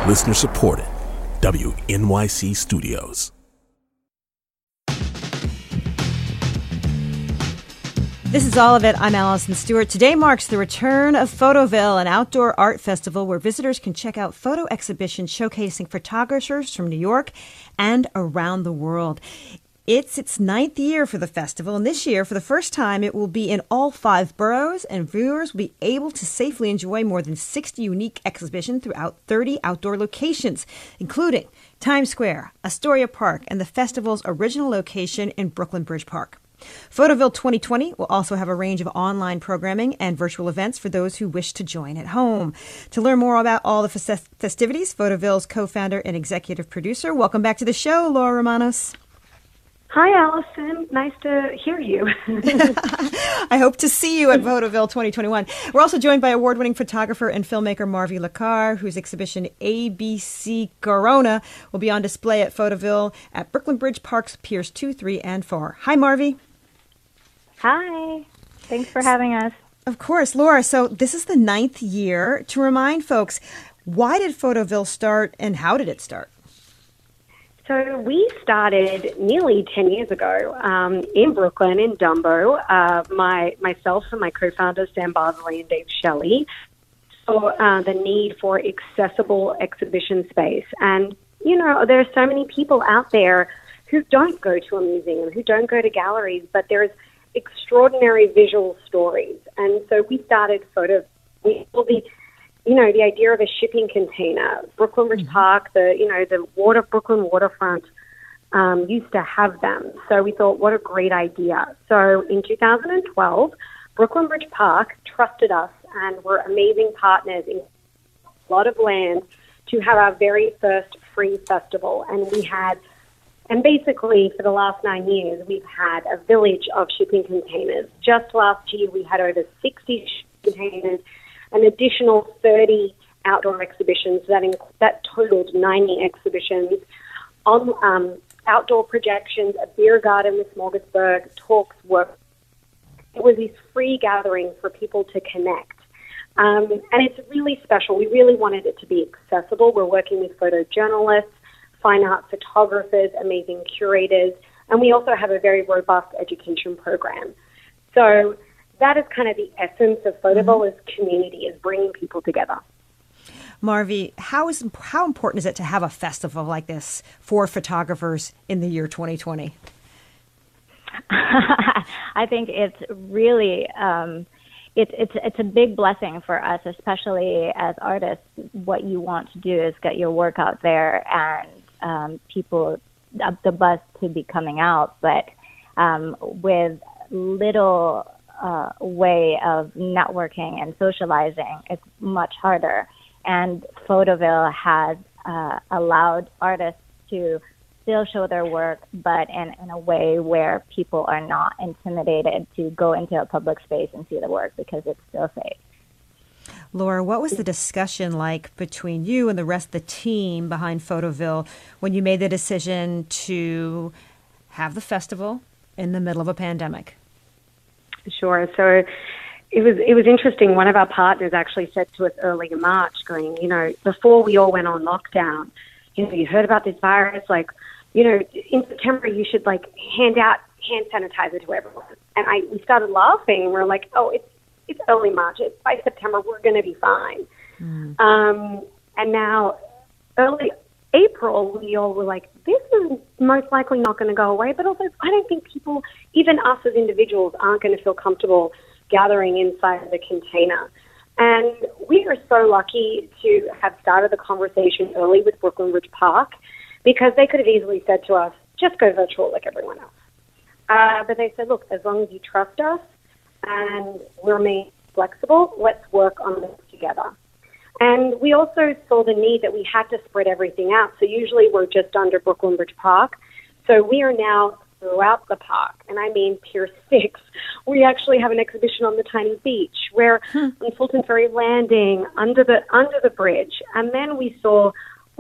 Listener supported. WNYC Studios. This is All of It. I'm Allison Stewart. Today marks the return of Photoville, an outdoor art festival where visitors can check out photo exhibitions showcasing photographers from New York and around the world. It's its 9th year for the festival, and this year, for the first time, it will be in all 5 boroughs, and viewers will be able to safely enjoy more than 60 unique exhibitions throughout 30 outdoor locations, including Times Square, Astoria Park, and the festival's original location in Brooklyn Bridge Park. Photoville 2020 will also have a range of online programming and virtual events for those who wish to join at home. To learn more about all the festivities, Photoville's co-founder and executive producer. Welcome back to the show, Laura Romanos. Hi, Allison. Nice to hear you. I hope to see you at Photoville 2021. We're also joined by award-winning photographer and filmmaker Marvi Lacar, whose exhibition ABC Corona will be on display at Photoville at Brooklyn Bridge Park's Piers 2, 3, and 4. Hi, Marvi. Hi. Thanks for having us. Of course. Laura, so this is the 9th year. To remind folks, why did Photoville start and how did it start? So we started nearly 10 years ago in Brooklyn, in Dumbo. Myself and my co-founders, Sam Barsley and Dave Shelley, saw the need for accessible exhibition space. And, you know, there are so many people out there who don't go to a museum, who don't go to galleries, but there's extraordinary visual stories. And so we started the idea of a shipping container. Brooklyn Bridge Park, Brooklyn waterfront used to have them. So we thought, what a great idea. So in 2012, Brooklyn Bridge Park trusted us and were amazing partners in a lot of land to have our very first free festival. And basically for the last 9 years, we've had a village of shipping containers. Just last year, we had over 60 shipping containers, an additional 30 outdoor exhibitions that totaled 90 exhibitions, on outdoor projections, a beer garden with smorgasburg, talks, work. It was this free gathering for people to connect. And it's really special. We really wanted it to be accessible. We're working with photojournalists, fine art photographers, amazing curators, and we also have a very robust education program. So that is kind of the essence of Photoville is community, is bringing people together. Marvi, how important is it to have a festival like this for photographers in the year 2020? I think it's really it's a big blessing for us, especially as artists. What you want to do is get your work out there and people, the buzz to be coming out, but with little way of networking and socializing, it's much harder. And Photoville has allowed artists to still show their work, but in a way where people are not intimidated to go into a public space and see the work because it's still safe. Laura, what was the discussion like between you and the rest of the team behind Photoville when you made the decision to have the festival in the middle of a pandemic? Sure. So it was interesting. One of our partners actually said to us early in March, going, before we all went on lockdown, you heard about this virus, in September you should hand out hand sanitizer to everyone. And we started laughing and we're like, oh, it's early March. By September we're going to be fine. And now early April, we all were like, this is most likely not going to go away, but also I don't think people, even us as individuals, aren't going to feel comfortable gathering inside of the container. And we are so lucky to have started the conversation early with Brooklyn Bridge Park, because they could have easily said to us, just go virtual like everyone else. But they said, look, as long as you trust us and we'll remain flexible, let's work on this together. And we also saw the need that we had to spread everything out. So usually we're just under Brooklyn Bridge Park. So we are now throughout the park. And I mean Pier 6. We actually have an exhibition on the tiny beach. We're on Fulton Ferry Landing, under the bridge. And then we saw,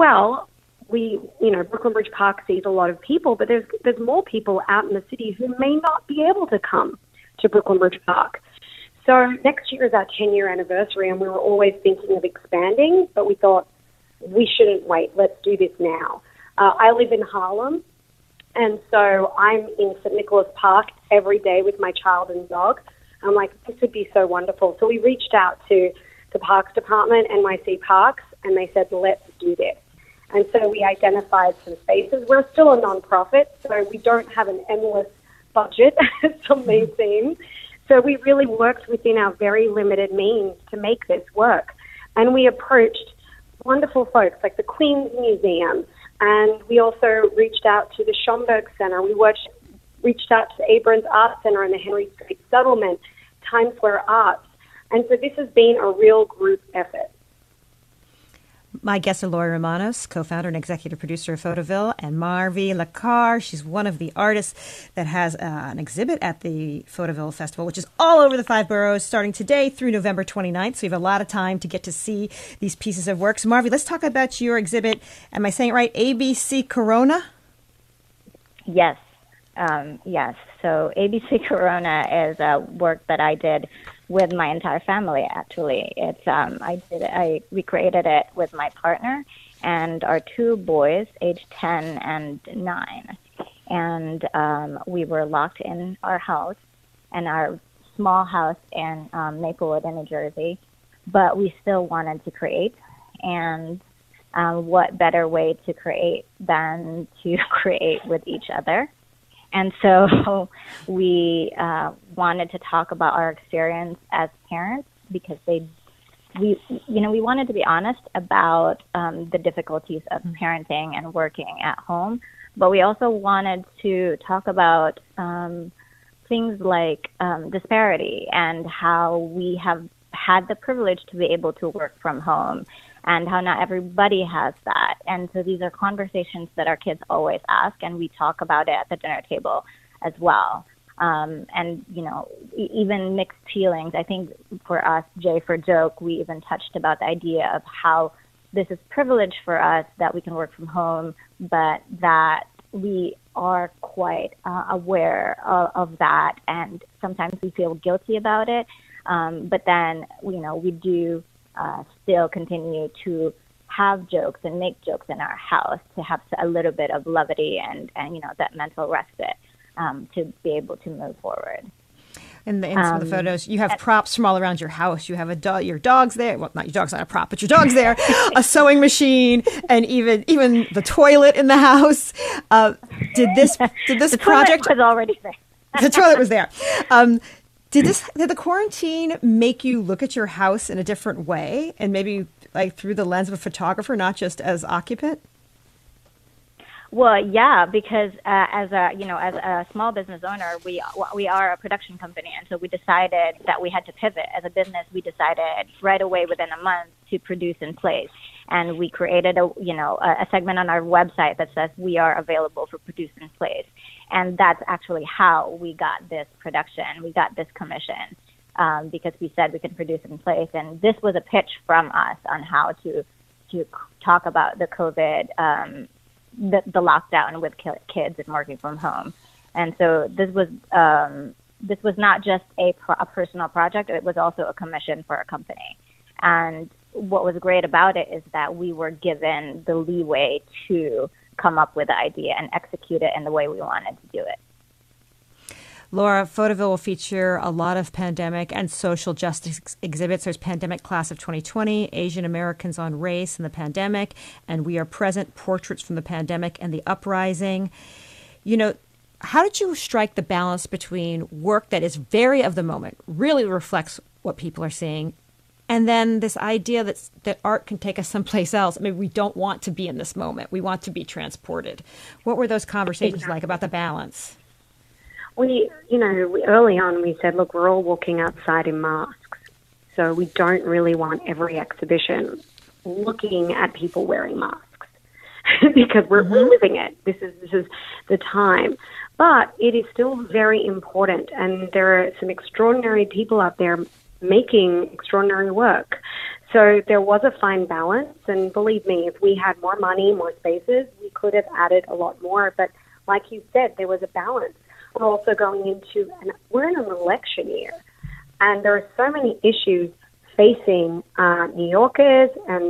Brooklyn Bridge Park sees a lot of people, but there's more people out in the city who may not be able to come to Brooklyn Bridge Park. So next year is our 10-year anniversary, and we were always thinking of expanding, but we thought, we shouldn't wait. Let's do this now. I live in Harlem, and so I'm in St. Nicholas Park every day with my child and dog. I'm like, this would be so wonderful. So we reached out to the Parks Department, NYC Parks, and they said, let's do this. And so we identified some spaces. We're still a nonprofit, so we don't have an endless budget, as some may seem. So we really worked within our very limited means to make this work. And we approached wonderful folks like the Queen's Museum, and we also reached out to the Schomburg Center. We reached out to the Abrams Art Center and the Henry Street Settlement, Times Square Arts. And so this has been a real group effort. My guests are Laura Romanos, co-founder and executive producer of Photoville, and Marvi Lacar. She's one of the artists that has an exhibit at the Photoville Festival, which is all over the 5 boroughs, starting today through November 29th. So you have a lot of time to get to see these pieces of work. So Marvi, let's talk about your exhibit. Am I saying it right? ABC Corona? Yes. Yes. So ABC Corona is a work that I did with my entire family. Actually, it's I recreated it with my partner and our 2 boys, aged 10 and 9, and we were locked in our house, and our small house in Maplewood, in New Jersey, but we still wanted to create, and what better way to create than to create with each other. And so we wanted to talk about our experience as parents, because we wanted to be honest about the difficulties of parenting and working at home, but we also wanted to talk about things like disparity and how we have had the privilege to be able to work from home, and how not everybody has that. And so these are conversations that our kids always ask, and we talk about it at the dinner table as well. And, even mixed feelings. I think for us, J for Joke, we even touched about the idea of how this is privilege for us that we can work from home, but that we are quite aware of that, and sometimes we feel guilty about it. But then, we do still continue to have jokes and make jokes in our house to have a little bit of levity and that mental respite to be able to move forward. In some of the photos, you have props from all around your house. You have your dog's there. Well, not your dog's not a prop, but your dog's there. A sewing machine, and even the toilet in the house. Did this the project toilet was already there? The toilet was there. Did the quarantine make you look at your house in a different way, and maybe like through the lens of a photographer, not just as occupant? Well, yeah, because as a small business owner, we are a production company, and so we decided that we had to pivot. As a business, we decided right away within a month to produce in place, and we created a segment on our website that says we are available for produce in place, and that's actually how we got this production. We got this commission because we said we can produce in place, and this was a pitch from us on how to talk about the COVID. The lockdown with kids and working from home. And so this was not just a personal project, it was also a commission for a company. And what was great about it is that we were given the leeway to come up with the idea and execute it in the way we wanted to do it. Laura, Photoville will feature a lot of pandemic and social justice exhibits. There's Pandemic Class of 2020, Asian Americans on Race and the Pandemic, and We Are Present, Portraits from the Pandemic and the Uprising. How did you strike the balance between work that is very of the moment, really reflects what people are seeing, and then this idea that art can take us someplace else? I mean, we don't want to be in this moment. We want to be transported. What were those conversations like about the balance? We early on we said, look, we're all walking outside in masks, so we don't really want every exhibition looking at people wearing masks because we're living it. This is the time. But it is still very important, and there are some extraordinary people out there making extraordinary work. So there was a fine balance, and believe me, if we had more money, more spaces, we could have added a lot more. But like you said, there was a balance. We're also going into, and we're in an election year, and there are so many issues facing New Yorkers and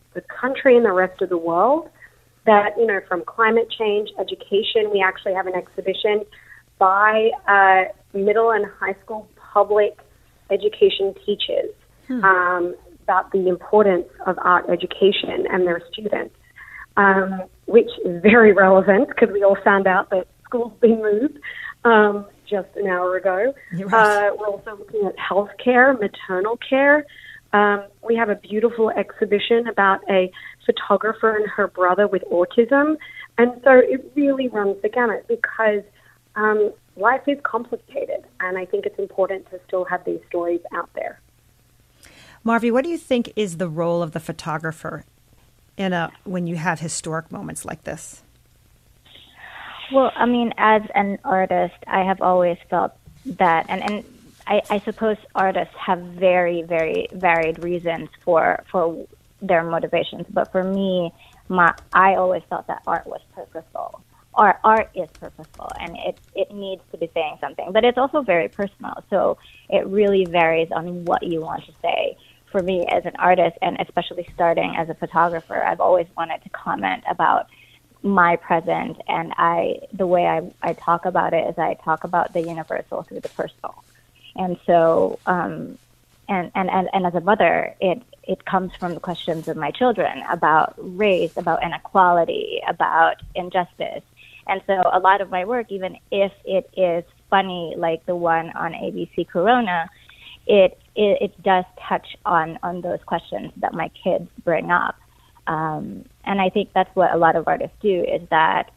the country and the rest of the world. That, you know, from climate change, education, we actually have an exhibition by middle and high school public education teachers about the importance of art education and their students, which is very relevant because we all found out that school's been moved just an hour ago. Right. We're also looking at healthcare, maternal care. We have a beautiful exhibition about a photographer and her brother with autism. And so it really runs the gamut because life is complicated, and I think it's important to still have these stories out there. Marvi, what do you think is the role of the photographer when you have historic moments like this? Well, I mean, as an artist, I have always felt that, and I suppose artists have very, very varied reasons for their motivations. But for me, I always felt that art was purposeful. Art is purposeful, and it needs to be saying something. But it's also very personal, so it really varies on what you want to say. For me, as an artist, and especially starting as a photographer, I've always wanted to comment about my present, and the way I talk about it is I talk about the universal through the personal. And so, and as a mother, it comes from the questions of my children about race, about inequality, about injustice. And so a lot of my work, even if it is funny, like the one on ABC Corona, it does touch on those questions that my kids bring up. And I think that's what a lot of artists do, is that,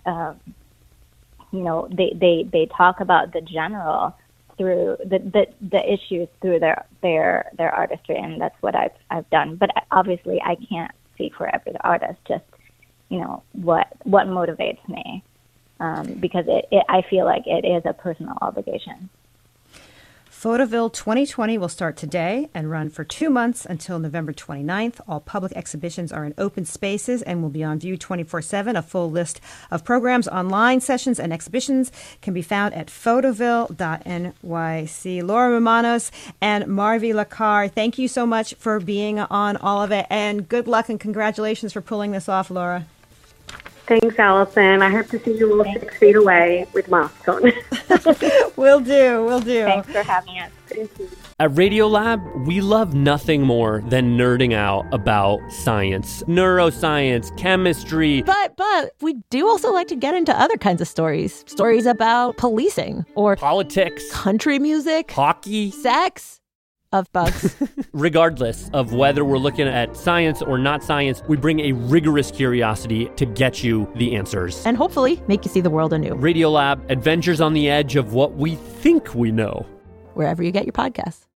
they talk about the general through the issues through their artistry, and that's what I've done. But obviously I can't speak for every artist, just, what motivates me. Because I feel like it is a personal obligation. Photoville 2020 will start today and run for 2 months until November 29th. All public exhibitions are in open spaces and will be on view 24/7. A full list of programs, online sessions, and exhibitions can be found at photoville.nyc. Laura Romanos and Marvi Lacar, thank you so much for being on all of it, and good luck and congratulations for pulling this off, Laura. Thanks, Allison. I hope to see you all 6 feet away with masks on. Will do. Thanks for having us. Thank you. At Radiolab, we love nothing more than nerding out about science, neuroscience, chemistry. But we do also like to get into other kinds of stories. Stories about policing or politics, country music, hockey, sex. Of bugs. Regardless of whether we're looking at science or not science, we bring a rigorous curiosity to get you the answers. And hopefully make you see the world anew. Radiolab, adventures on the edge of what we think we know. Wherever you get your podcasts.